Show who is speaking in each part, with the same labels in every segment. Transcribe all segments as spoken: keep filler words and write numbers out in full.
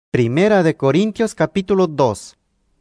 Speaker 1: Primera de Corintios capítulo dos.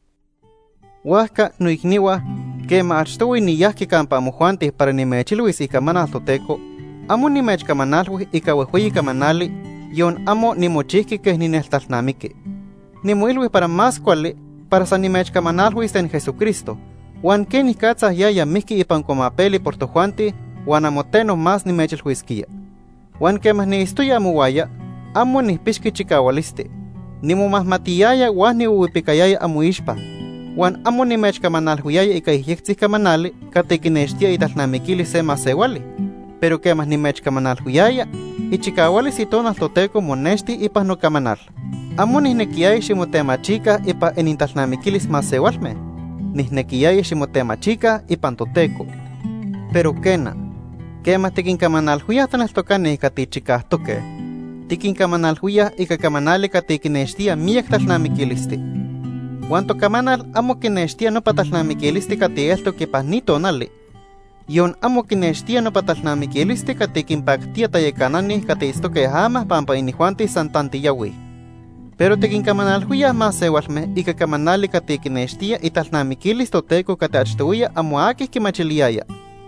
Speaker 1: Huasca nuigniwa que maachtowi niyahki kampa mojuantes para nimechilwis ika manal toteco, amo nimechkamanalwi ika wehueyi kamanali, yon amo nimochihki que nineltalnamiki. Nimuilwi para más cuali, para san nimechkamanalwis en Jesucristo, wan que nikatza yaya miki ipan komapeli por tojuanti, wan amoteno más nimechilhuiskia. Wan que mas niistuya muwaya, amo nihpishki chikawaliste. Nimumahmatiyaya wan niuwipikayaya amuishpa, wan amo nimechkamanalhuyaya ika ihyektzihkamanali katekinextia italnamikili se masewali, pero que mas nimechkamanalhuyaya, ichikawalis itonal toteco monesti ipa nokamanal. Amo nihnequiyaya ximotemachika ipa enintalnamikilis masewalme, nihnequiyaya ximotemachika ipan toteco. Pero kena, que mas tikinkamanalhuyah taneltokani ika tichikahtoke, tikinkamanalhuyah ika kamanali katikinextia miyak talnamikilisti. Wanto kamanal amo kinextia nopa talnamikilisti katielto kipa nitonali, yon amo kinextia nopa talnamikilisti katikinpaktia tayekanani katiistoke hama pampa inihuanti santantiyawi. Pero tikinkamanalhuyah masewalme ika kamanali katikinextia italnamikilis toteco katiachtuya amo akih kimachiliaya.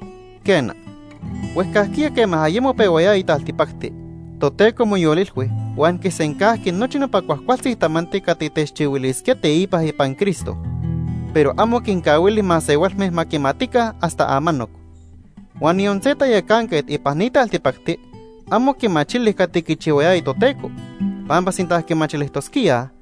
Speaker 1: Kena, huescahkia que mahayemo pewaya italtipakti, toteco moyolilhui, wan que senkahki nochi nopacuahcualtzih tamanti katitechchiuiliskia teipa ipan Cristo, pero amo kinkawili masewalmeh makimatika hasta amanok. Wan yonzeta yakanket ipan nitaltipakti, amo kimachilih katikichiuayay toteco, pampa sintah kimachilihtoskia,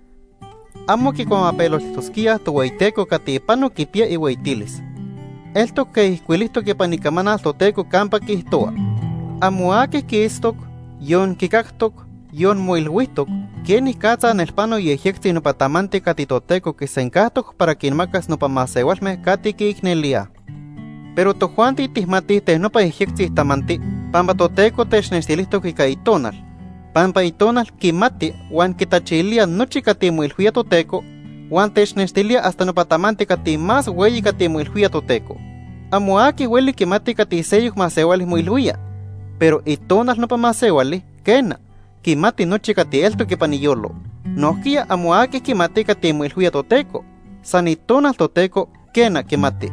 Speaker 1: amo kikomapelolhtoskia toweiteco katipano kipia iweitilis. Elto que ihkuilihtok ipan ikamanal toteco kampa kihtoa, amo akih kiistok, yon kikaktok, yon moilhuihtok, quien ikatza nelpano yehyektzin nopa tamanti katitoteco que senkahtok para kinmakas nopa masewalmeh kati kiiknelia. Pero tojuanti tihmatih teh nopa yehyektzin tamanti, pampa toteco technextilihtok ika itonal, pampa itonal kimati wan kitachilia nochi katimoilhuia toteco, wan technextilia hasta nopa tamanti kati más weyi katimoilhuia toteco. Amo aki weli kimati kati seyuk masewalis moilhuia, pero itonal nopa masewali, kena, kimati nochi katielto kipaniyolo. Nohkia amo aki kimati katimoilhuia toteco, san itonal toteco, kena kimati.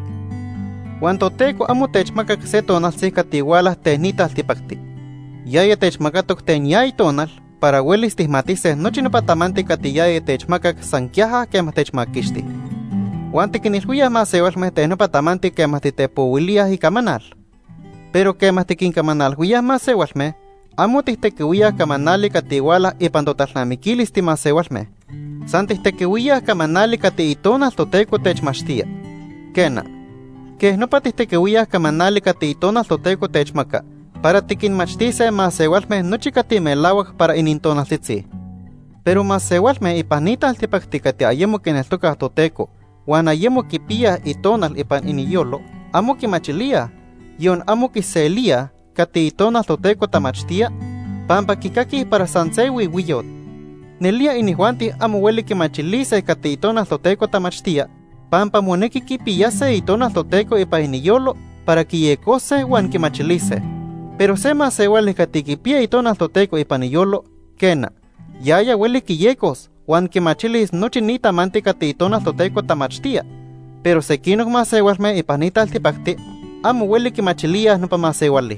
Speaker 1: Wan toteco amo techmakak se tonal si katiwalah tehnital tipakti. Yaya techmakatok tenyay tonal, para welis tihmatiseh nochi nopa tamanti katiyaya techmakak sankiaha kemah techmakixti. Wan tikinilhuia masewalmeh teh nopa tamanti kemah titepowiliah ikamanal. Pero kemah tikinkamanalhuiah masewalmeh, amo tihtekiuiah kamanali katiwalah ipan totalnamikilis timasewalmeh. San tihtekiuiah kamanali kati itonal toteco techmachtia. Kena, keh nopa tihtekiuiah kamanali kati itonal toteco techmaka, para tikinmachtise masewalmeh nochi katimelawak para inintonaltitzi. Pero masewalmeh ipan nitaltipakti kati ayemo kineltokah toteco, wan ayemo kipiah itonal ipan iniyolo, amo kimachiliah, yon amo kiselia kati itonal toteco tamachtia, pampa kikaki para sansewi wiyot. Nelia inihuanti amo weli kimachilise kati itonal toteco tamachtia, pampa moneki kipiyase itonal toteco ipa iniyolo para kiyekose wan kimachilise. Pero se masewali kati kipia itonal toteco ipa iniyolo, kena, yaya weli kiyekos wan kimachilis nochi nitamanti kati itonal toteco tamachtia, pero sekinok masewalme ipa nitaltipakti, amo weli kimachiliah nopa masewali.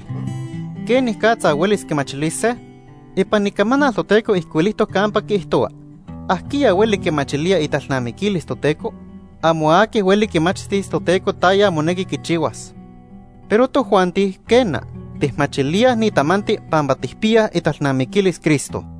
Speaker 1: Ken ihkatza welis kimachilise? Ipan ikamanal toteco ihkuilihtok kampa kihtoa, ahkia weli kimachilia italnamikilis toteco, amo aki weli kimachtis toteco taya moneki kichiwas. Pero tojuanti, kena, tihmachiliah nitamanti pampa tihpiah italnamikilis Cristo.